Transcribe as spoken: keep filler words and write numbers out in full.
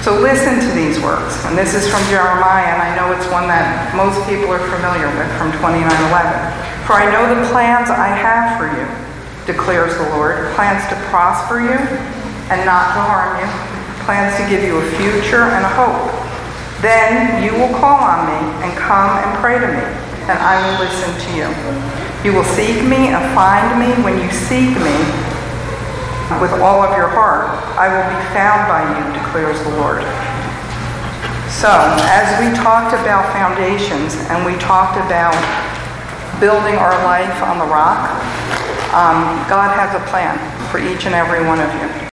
So listen to these words. And this is from Jeremiah, and I know it's one that most people are familiar with, from twenty-nine eleven. For I know the plans I have for you, declares the Lord, plans to prosper you and not to harm you, plans to give you a future and a hope. Then you will call on me and come and pray to me, and I will listen to you. You will seek me and find me when you seek me with all of your heart. I will be found by you, declares the Lord. So, as we talked about foundations and we talked about building our life on the rock, um, God has a plan for each and every one of you.